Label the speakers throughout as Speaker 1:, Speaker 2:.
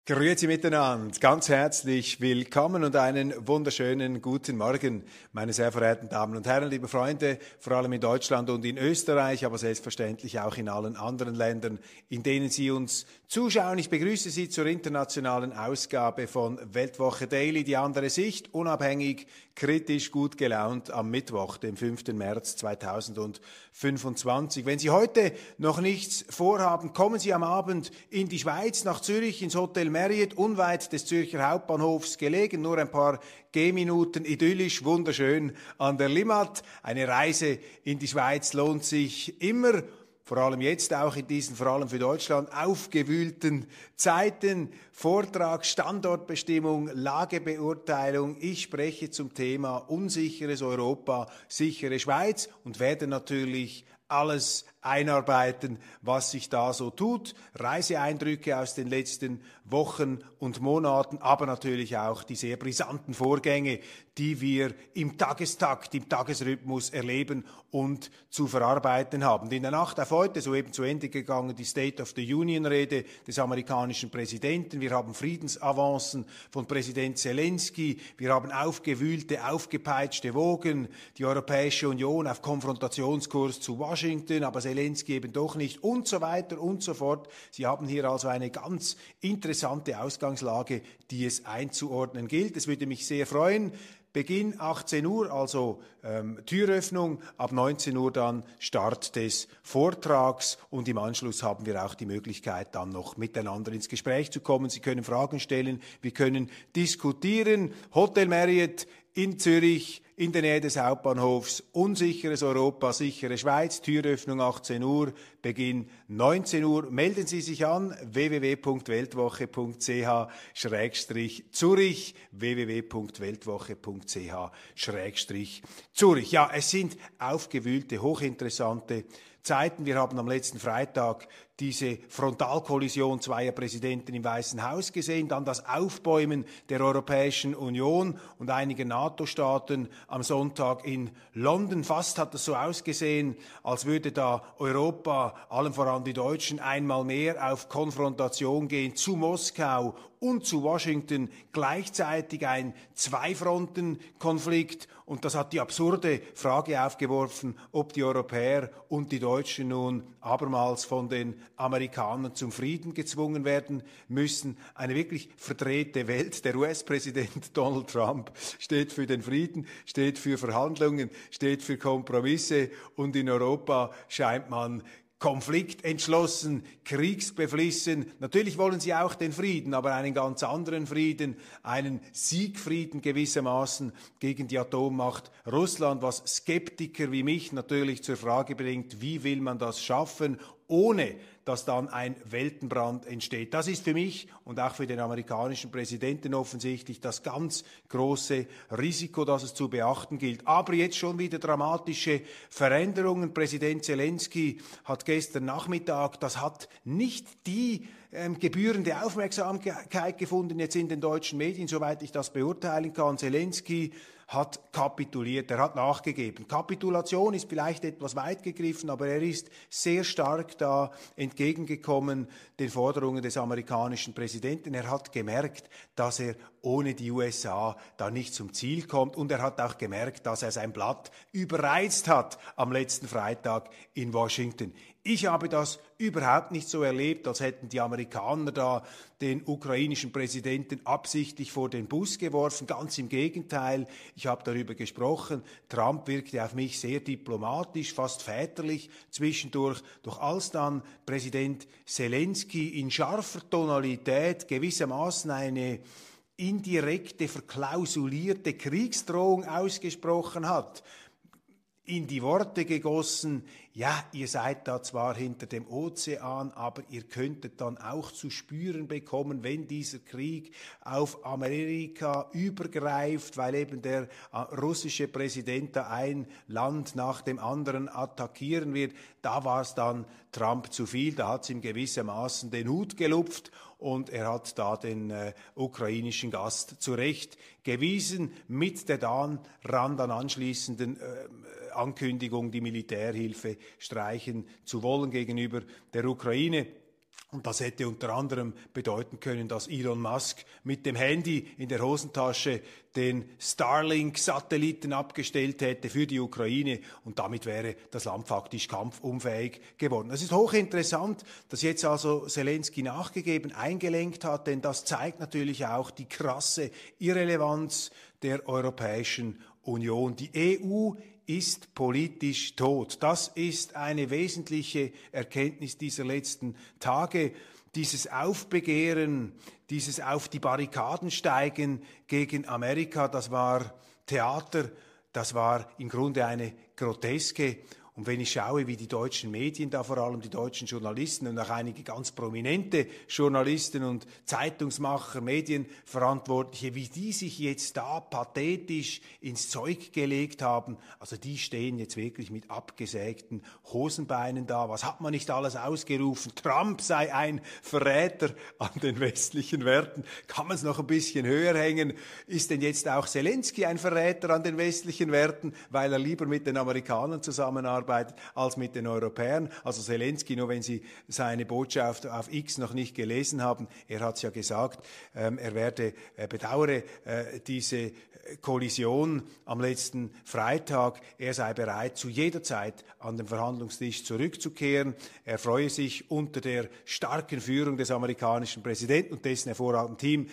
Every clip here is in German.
Speaker 1: Grüezi miteinander, ganz herzlich willkommen und einen wunderschönen guten Morgen, meine sehr verehrten Damen und Herren, liebe Freunde, vor allem in Deutschland und in Österreich, aber selbstverständlich auch in allen anderen Ländern, in denen Sie uns zuschauen. Ich begrüße Sie zur internationalen Ausgabe von Weltwoche Daily, die andere Sicht, unabhängig, kritisch, gut gelaunt am Mittwoch, dem 5. März 2025. Wenn Sie heute noch nichts vorhaben, kommen Sie am Abend in die Schweiz, nach Zürich, ins Hotel Marriott, unweit des Zürcher Hauptbahnhofs gelegen, nur ein paar Gehminuten, idyllisch, wunderschön an der Limmat. Eine Reise in die Schweiz lohnt sich immer, vor allem jetzt auch in diesen, vor allem für Deutschland, aufgewühlten Zeiten. Vortrag, Standortbestimmung, Lagebeurteilung. Ich spreche zum Thema unsicheres Europa, sichere Schweiz und werde natürlich alles einarbeiten, was sich da so tut. Reiseeindrücke aus den letzten Wochen und Monaten, aber natürlich auch die sehr brisanten Vorgänge, die wir im Tagestakt, im Tagesrhythmus erleben und zu verarbeiten haben. In der Nacht auf heute, soeben zu Ende gegangen, die State of the Union-Rede des amerikanischen Präsidenten. Wir haben Friedensavancen von Präsident Zelensky. Wir haben aufgewühlte, aufgepeitschte Wogen. Die Europäische Union auf Konfrontationskurs zu Washington, aber Zelensky eben doch nicht und so weiter und so fort. Sie haben hier also eine ganz interessante Ausgangslage, die es einzuordnen gilt. Es würde mich sehr freuen. Beginn 18 Uhr, also Türöffnung, ab 19 Uhr dann Start des Vortrags und im Anschluss haben wir auch die Möglichkeit, dann noch miteinander ins Gespräch zu kommen. Sie können Fragen stellen, wir können diskutieren. Hotel Marriott in Zürich, in der Nähe des Hauptbahnhofs, unsicheres Europa, sichere Schweiz, Türöffnung 18 Uhr, Beginn 19 Uhr. Melden Sie sich an, www.weltwoche.ch/Zürich, www.weltwoche.ch/Zürich. Ja, es sind aufgewühlte, hochinteressante Zeiten. Wir haben am letzten Freitag diese Frontalkollision zweier Präsidenten im Weißen Haus gesehen, dann das Aufbäumen der Europäischen Union und einiger NATO-Staaten am Sonntag in London. Fast hat es so ausgesehen, als würde da Europa, allem voran die Deutschen, einmal mehr auf Konfrontation gehen zu Moskau und zu Washington, gleichzeitig ein Zwei-Fronten-Konflikt. Und das hat die absurde Frage aufgeworfen, ob die Europäer und die Deutschen nun abermals von den Amerikanern zum Frieden gezwungen werden müssen. Eine wirklich verdrehte Welt. Der US-Präsident Donald Trump steht für den Frieden, steht für Verhandlungen, steht für Kompromisse und in Europa scheint man konfliktentschlossen, kriegsbeflissen. Natürlich wollen sie auch den Frieden, aber einen ganz anderen Frieden, einen Siegfrieden gewissermaßen gegen die Atommacht Russland, was Skeptiker wie mich natürlich zur Frage bringt, wie will man das schaffen, ohne dass dann ein Weltenbrand entsteht. Das ist für mich und auch für den amerikanischen Präsidenten offensichtlich das ganz große Risiko, das es zu beachten gilt. Aber jetzt schon wieder dramatische Veränderungen. Präsident Zelensky hat gestern Nachmittag, das hat nicht die gebührende Aufmerksamkeit gefunden jetzt in den deutschen Medien, soweit ich das beurteilen kann. Zelensky hat kapituliert, er hat nachgegeben. Kapitulation ist vielleicht etwas weit gegriffen, aber er ist sehr stark da entgegengekommen den Forderungen des amerikanischen Präsidenten. Er hat gemerkt, dass er ohne die USA da nicht zum Ziel kommt und er hat auch gemerkt, dass er sein Blatt überreizt hat am letzten Freitag in Washington. Ich habe das überhaupt nicht so erlebt, als hätten die Amerikaner da den ukrainischen Präsidenten absichtlich vor den Bus geworfen. Ganz im Gegenteil, ich habe darüber gesprochen. Trump wirkte auf mich sehr diplomatisch, fast väterlich zwischendurch. Doch als dann Präsident Zelensky in scharfer Tonalität gewissermaßen eine indirekte, verklausulierte Kriegsdrohung ausgesprochen hat, in die Worte gegossen, ja, ihr seid da zwar hinter dem Ozean, aber ihr könntet dann auch zu spüren bekommen, wenn dieser Krieg auf Amerika übergreift, weil eben der russische Präsident da ein Land nach dem anderen attackieren wird. Da war es dann Trump zu viel, da hat es ihm gewissermaßen den Hut gelupft und er hat da den ukrainischen Gast zurechtgewiesen mit der dann anschließenden Ankündigung, die Militärhilfe streichen zu wollen gegenüber der Ukraine. Und das hätte unter anderem bedeuten können, dass Elon Musk mit dem Handy in der Hosentasche den Starlink-Satelliten abgestellt hätte für die Ukraine und damit wäre das Land faktisch kampfunfähig geworden. Es ist hochinteressant, dass jetzt also Zelensky nachgegeben, eingelenkt hat, denn das zeigt natürlich auch die krasse Irrelevanz der Europäischen Union. Die EU ist politisch tot. Das ist eine wesentliche Erkenntnis dieser letzten Tage. Dieses Aufbegehren, dieses auf die Barrikaden steigen gegen Amerika, das war Theater, das war im Grunde eine Groteske. Und wenn ich schaue, wie die deutschen Medien, da vor allem die deutschen Journalisten und auch einige ganz prominente Journalisten und Zeitungsmacher, Medienverantwortliche, wie die sich jetzt da pathetisch ins Zeug gelegt haben, also die stehen jetzt wirklich mit abgesägten Hosenbeinen da. Was hat man nicht alles ausgerufen? Trump sei ein Verräter an den westlichen Werten. Kann man es noch ein bisschen höher hängen? Ist denn jetzt auch Zelensky ein Verräter an den westlichen Werten, weil er lieber mit den Amerikanern zusammenarbeitet als mit den Europäern? Also Zelensky, nur wenn Sie seine Botschaft auf X noch nicht gelesen haben, er hat es ja gesagt, er bedauere diese Kollision am letzten Freitag. Er sei bereit, zu jeder Zeit an den Verhandlungstisch zurückzukehren. Er freue sich, unter der starken Führung des amerikanischen Präsidenten und dessen hervorragenden Team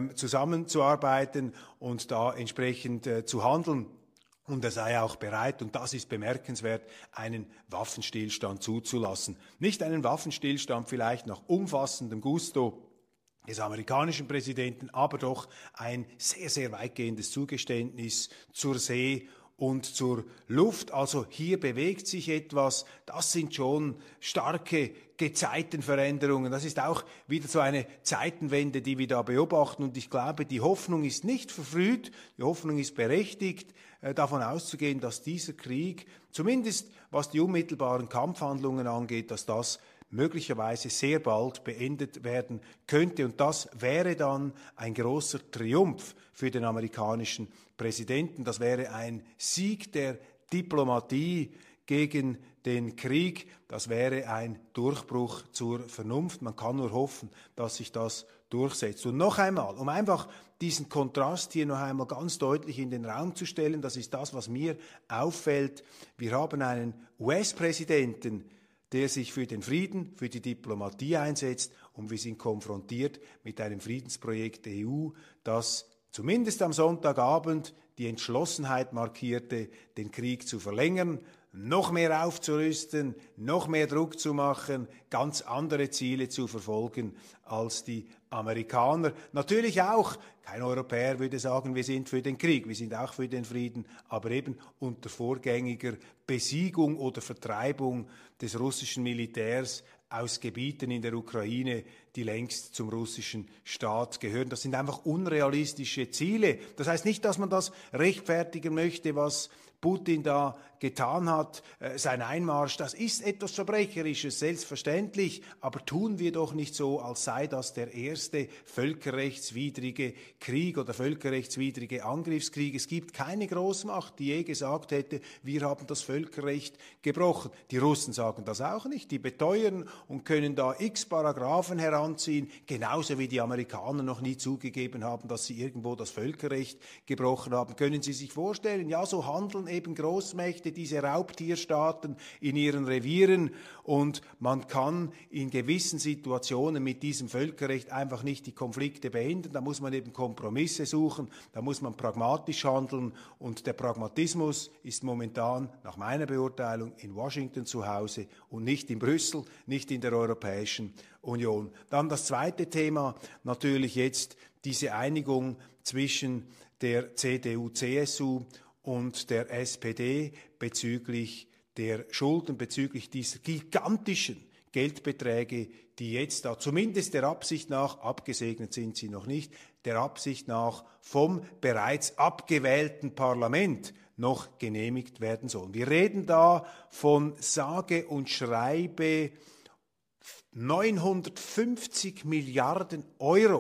Speaker 1: zusammenzuarbeiten und da entsprechend zu handeln. Und er sei auch bereit, und das ist bemerkenswert, einen Waffenstillstand zuzulassen. Nicht einen Waffenstillstand vielleicht nach umfassendem Gusto des amerikanischen Präsidenten, aber doch ein sehr, sehr weitgehendes Zugeständnis zur See und zur Luft. Also hier bewegt sich etwas. Das sind schon starke Gezeitenveränderungen. Das ist auch wieder so eine Zeitenwende, die wir da beobachten. Und ich glaube, die Hoffnung ist nicht verfrüht, die Hoffnung ist berechtigt, davon auszugehen, dass dieser Krieg, zumindest was die unmittelbaren Kampfhandlungen angeht, dass das möglicherweise sehr bald beendet werden könnte. Und das wäre dann ein großer Triumph für den amerikanischen Präsidenten. Das wäre ein Sieg der Diplomatie gegen den Krieg. Das wäre ein Durchbruch zur Vernunft. Man kann nur hoffen, dass sich das durchsetzt. Und noch einmal, um einfach diesen Kontrast hier noch einmal ganz deutlich in den Raum zu stellen, das ist das, was mir auffällt. Wir haben einen US-Präsidenten, der sich für den Frieden, für die Diplomatie einsetzt, und wir sind konfrontiert mit einem Friedensprojekt der EU, das zumindest am Sonntagabend die Entschlossenheit markierte, den Krieg zu verlängern, noch mehr aufzurüsten, noch mehr Druck zu machen, ganz andere Ziele zu verfolgen als die Amerikaner. Natürlich auch, kein Europäer würde sagen, wir sind für den Krieg, wir sind auch für den Frieden, aber eben unter vorgängiger Besiegung oder Vertreibung des russischen Militärs aus Gebieten in der Ukraine, die längst zum russischen Staat gehören. Das sind einfach unrealistische Ziele. Das heißt nicht, dass man das rechtfertigen möchte, was Putin da getan hat, sein Einmarsch, das ist etwas Verbrecherisches, selbstverständlich, aber tun wir doch nicht so, als sei das der erste völkerrechtswidrige Krieg oder völkerrechtswidrige Angriffskrieg. Es gibt keine Großmacht, die je gesagt hätte, wir haben das Völkerrecht gebrochen. Die Russen sagen das auch nicht, die beteuern und können da x Paragraphen heranziehen, genauso wie die Amerikaner noch nie zugegeben haben, dass sie irgendwo das Völkerrecht gebrochen haben. Können Sie sich vorstellen, ja, so handeln eben Großmächte, diese Raubtierstaaten in ihren Revieren, und man kann in gewissen Situationen mit diesem Völkerrecht einfach nicht die Konflikte beenden. Da muss man eben Kompromisse suchen, da muss man pragmatisch handeln, und der Pragmatismus ist momentan nach meiner Beurteilung in Washington zu Hause und nicht in Brüssel, nicht in der Europäischen Union. Dann das zweite Thema, natürlich jetzt diese Einigung zwischen der CDU-CSU und der SPD bezüglich der Schulden, bezüglich dieser gigantischen Geldbeträge, die jetzt da zumindest der Absicht nach, abgesegnet sind sie noch nicht, der Absicht nach vom bereits abgewählten Parlament noch genehmigt werden sollen. Wir reden da von sage und schreibe 950 Milliarden Euro,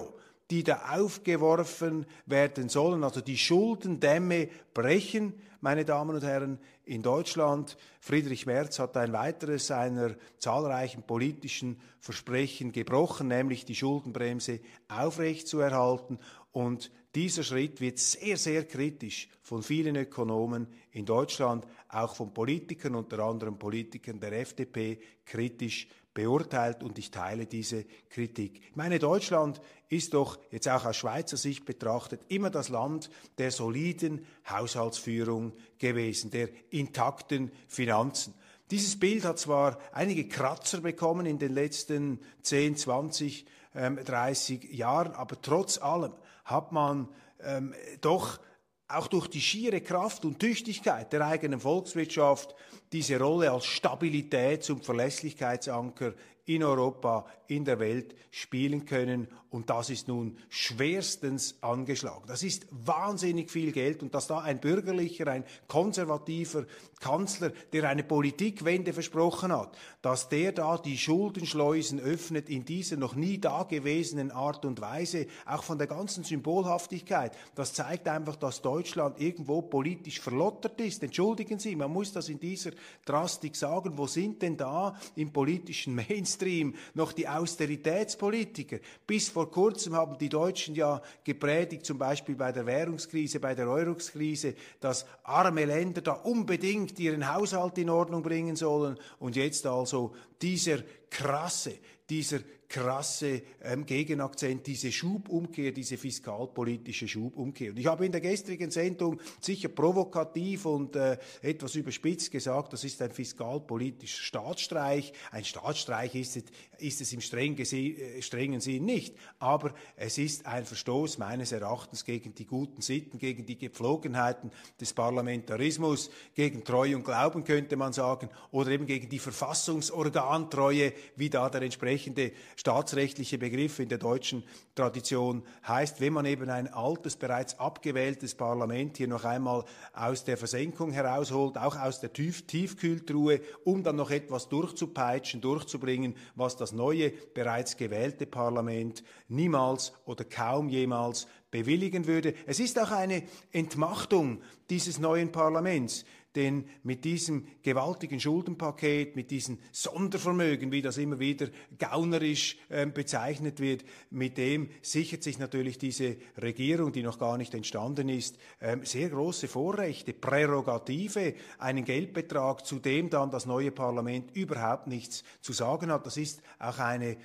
Speaker 1: die da aufgeworfen werden sollen, also die Schuldendämme brechen, meine Damen und Herren, in Deutschland. Friedrich Merz hat ein weiteres seiner zahlreichen politischen Versprechen gebrochen, nämlich die Schuldenbremse aufrechtzuerhalten. Und dieser Schritt wird sehr, sehr kritisch von vielen Ökonomen in Deutschland, auch von Politikern, unter anderem Politikern der FDP, kritisch beurteilt, und ich teile diese Kritik. Ich meine, Deutschland ist doch jetzt auch aus Schweizer Sicht betrachtet immer das Land der soliden Haushaltsführung gewesen, der intakten Finanzen. Dieses Bild hat zwar einige Kratzer bekommen in den letzten 10, 20, 30 Jahren, aber trotz allem hat man doch auch durch die schiere Kraft und Tüchtigkeit der eigenen Volkswirtschaft diese Rolle als Stabilitäts- und Verlässlichkeitsanker in Europa, in der Welt spielen können. Und das ist nun schwerstens angeschlagen. Das ist wahnsinnig viel Geld, und dass da ein bürgerlicher, ein konservativer Kanzler, der eine Politikwende versprochen hat, dass der da die Schuldenschleusen öffnet in dieser noch nie dagewesenen Art und Weise, auch von der ganzen Symbolhaftigkeit, das zeigt einfach, dass Deutschland irgendwo politisch verlottert ist. Entschuldigen Sie, man muss das in dieser Drastik sagen. Wo sind denn da im politischen Mainstream noch die Austeritätspolitiker? Bis vor kurzem haben die Deutschen ja gepredigt, zum Beispiel bei der Währungskrise, bei der Eurokrise, dass arme Länder da unbedingt ihren Haushalt in Ordnung bringen sollen. Und jetzt also dieser krasse Gegenakzent, diese Schubumkehr, diese fiskalpolitische Schubumkehr. Und ich habe in der gestrigen Sendung sicher provokativ und etwas überspitzt gesagt, das ist ein fiskalpolitischer Staatsstreich. Ein Staatsstreich ist es im strengen Sinn nicht, aber es ist ein Verstoß meines Erachtens gegen die guten Sitten, gegen die Gepflogenheiten des Parlamentarismus, gegen Treu und Glauben, könnte man sagen, oder eben gegen die Verfassungsorgantreue, wie da der entsprechende staatsrechtliche Begriff in der deutschen Tradition heißt, wenn man eben ein altes, bereits abgewähltes Parlament hier noch einmal aus der Versenkung herausholt, auch aus der Tiefkühltruhe, um dann noch etwas durchzupeitschen, durchzubringen, was das neue, bereits gewählte Parlament niemals oder kaum jemals bewilligen würde. Es ist auch eine Entmachtung dieses neuen Parlaments, denn mit diesem gewaltigen Schuldenpaket, mit diesen Sondervermögen, wie das immer wieder gaunerisch bezeichnet wird, mit dem sichert sich natürlich diese Regierung, die noch gar nicht entstanden ist, sehr große Vorrechte, Prärogative, einen Geldbetrag, zu dem dann das neue Parlament überhaupt nichts zu sagen hat. Das ist auch eine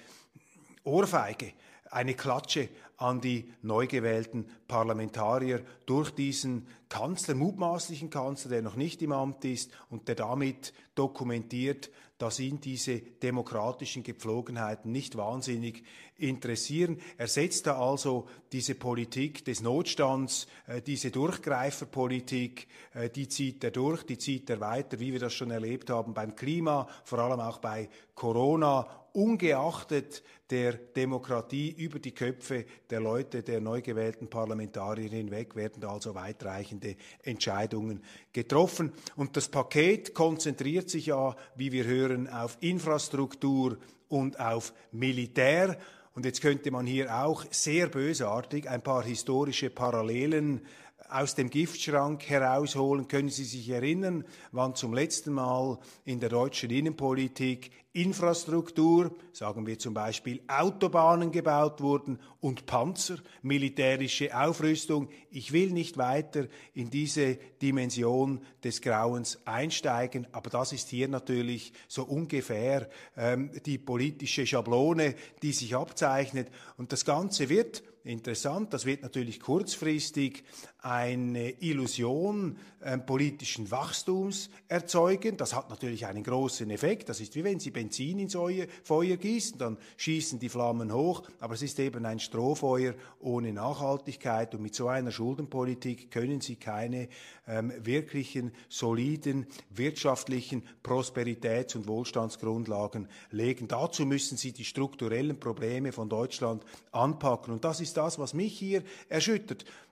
Speaker 1: Ohrfeige, eine Klatsche an die neu gewählten Parlamentarier durch diesen Kanzler, mutmaßlichen Kanzler, der noch nicht im Amt ist und der damit dokumentiert, dass ihn diese demokratischen Gepflogenheiten nicht wahnsinnig interessieren. Er setzt da also diese Politik des Notstands, diese Durchgreiferpolitik, die zieht er durch, die zieht er weiter, wie wir das schon erlebt haben beim Klima, vor allem auch bei Corona, ungeachtet der Demokratie über die Köpfe der Leute, der neu gewählten Parlamentarier hinweg, werden also weitreichende Entscheidungen getroffen. Und das Paket konzentriert sich ja, wie wir hören, auf Infrastruktur und auf Militär. Und jetzt könnte man hier auch sehr bösartig ein paar historische Parallelen aus dem Giftschrank herausholen. Können Sie sich erinnern, wann zum letzten Mal in der deutschen Innenpolitik Infrastruktur, sagen wir zum Beispiel Autobahnen gebaut wurden und Panzer, militärische Aufrüstung? Ich will nicht weiter in diese Dimension des Grauens einsteigen, aber das ist hier natürlich so ungefähr die politische Schablone, die sich abzeichnet. Und das Ganze wird interessant, das wird natürlich kurzfristig eine Illusion politischen Wachstums erzeugen. Das hat natürlich einen großen Effekt. Das ist wie wenn Sie Benzin ins Feuer gießen, dann schießen die Flammen hoch, aber es ist eben ein Strohfeuer ohne Nachhaltigkeit, und mit so einer Schuldenpolitik können Sie keine wirklichen, soliden, wirtschaftlichen Prosperitäts- und Wohlstandsgrundlagen legen. Dazu müssen Sie die strukturellen Probleme von Deutschland anpacken, und das ist das, was mich hier erschüttert.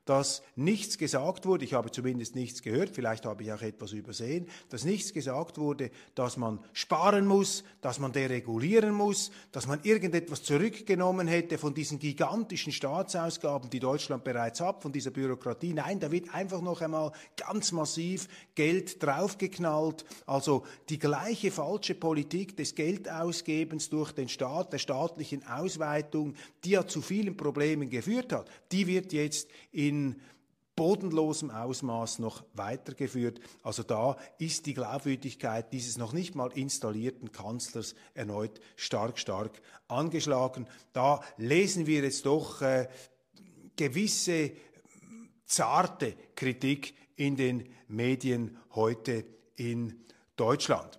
Speaker 1: dass nichts gesagt wurde, ich habe zumindest nichts gehört, vielleicht habe ich auch etwas übersehen, dass nichts gesagt wurde, dass man sparen muss, dass man deregulieren muss, dass man irgendetwas zurückgenommen hätte von diesen gigantischen Staatsausgaben, die Deutschland bereits hat, von dieser Bürokratie. Nein, da wird einfach noch einmal ganz massiv Geld draufgeknallt. Also die gleiche falsche Politik des Geldausgebens durch den Staat, der staatlichen Ausweitung, die ja zu vielen Problemen geführt hat, die wird jetzt in bodenlosem Ausmaß noch weitergeführt. Also da ist die Glaubwürdigkeit dieses noch nicht mal installierten Kanzlers erneut stark, stark angeschlagen. Da lesen wir jetzt doch gewisse zarte Kritik in den Medien heute in Deutschland.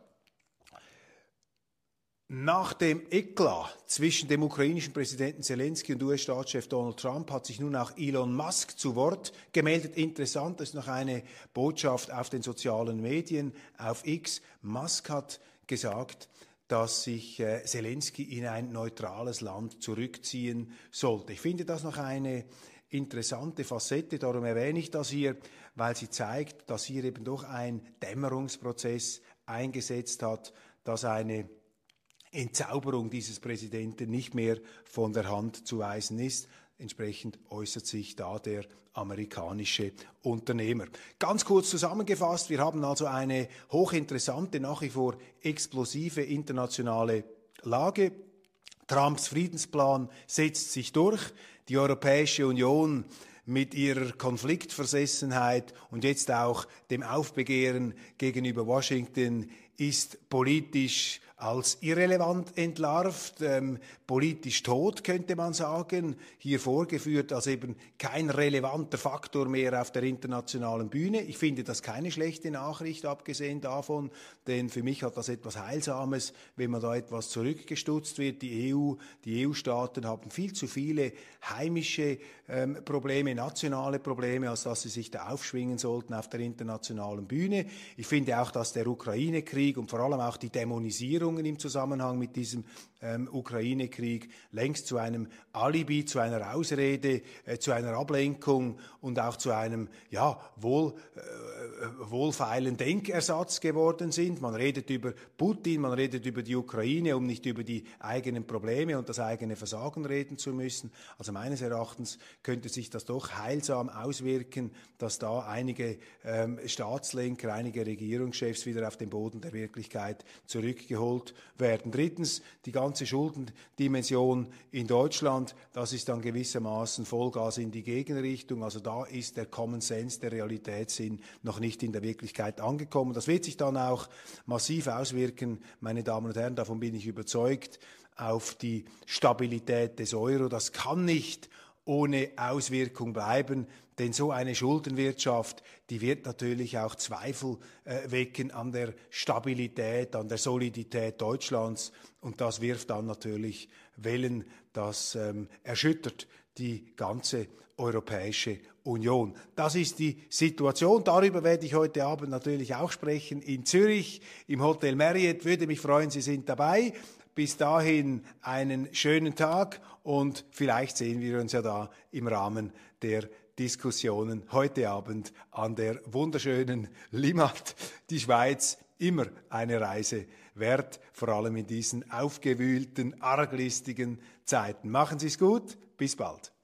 Speaker 1: Nach dem Eklat zwischen dem ukrainischen Präsidenten Zelensky und US-Staatschef Donald Trump hat sich nun auch Elon Musk zu Wort gemeldet. Interessant ist noch eine Botschaft auf den sozialen Medien, auf X. Musk hat gesagt, dass sich Zelensky in ein neutrales Land zurückziehen sollte. Ich finde das noch eine interessante Facette, darum erwähne ich das hier, weil sie zeigt, dass hier eben doch ein Dämmerungsprozess eingesetzt hat, dass eine Entzauberung dieses Präsidenten nicht mehr von der Hand zu weisen ist. Entsprechend äußert sich da der amerikanische Unternehmer. Ganz kurz zusammengefasst, wir haben also eine hochinteressante, nach wie vor explosive internationale Lage. Trumps Friedensplan setzt sich durch. Die Europäische Union mit ihrer Konfliktversessenheit und jetzt auch dem Aufbegehren gegenüber Washington ist politisch als irrelevant entlarvt, politisch tot, könnte man sagen, hier vorgeführt als eben kein relevanter Faktor mehr auf der internationalen Bühne. Ich finde das keine schlechte Nachricht, abgesehen davon, denn für mich hat das etwas Heilsames, wenn man da etwas zurückgestutzt wird. Die EU-Staaten haben viel zu viele heimische Probleme, nationale Probleme, als dass sie sich da aufschwingen sollten auf der internationalen Bühne. Ich finde auch, dass der Ukraine-Krieg und vor allem auch die Dämonisierungen im Zusammenhang mit diesem Ukraine-Krieg längst zu einem Alibi, zu einer Ausrede, zu einer Ablenkung und auch zu einem wohlfeilen Denkersatz geworden sind. Man redet über Putin, man redet über die Ukraine, um nicht über die eigenen Probleme und das eigene Versagen reden zu müssen. Also meines Erachtens könnte sich das doch heilsam auswirken, dass da einige Staatslenker, einige Regierungschefs wieder auf den Boden der Wirklichkeit zurückgeholt werden. Drittens, die ganze Schuldendimension in Deutschland, das ist dann gewissermaßen Vollgas in die Gegenrichtung. Also da ist der Common Sense, der Realitätssinn noch nicht in der Wirklichkeit angekommen. Das wird sich dann auch massiv auswirken, meine Damen und Herren, davon bin ich überzeugt, auf die Stabilität des Euro. Das kann nicht ohne Auswirkung bleiben, denn so eine Schuldenwirtschaft, die wird natürlich auch Zweifel wecken an der Stabilität, an der Solidität Deutschlands und das wirft dann natürlich Wellen, das erschüttert die ganze Europäische Union. Das ist die Situation. Darüber werde ich heute Abend natürlich auch sprechen in Zürich im Hotel Marriott. Würde mich freuen, Sie sind dabei. Bis dahin einen schönen Tag und vielleicht sehen wir uns ja da im Rahmen der Diskussionen heute Abend an der wunderschönen Limmat. Die Schweiz, immer eine Reise wert, vor allem in diesen aufgewühlten, arglistigen Zeiten. Machen Sie es gut, bis bald.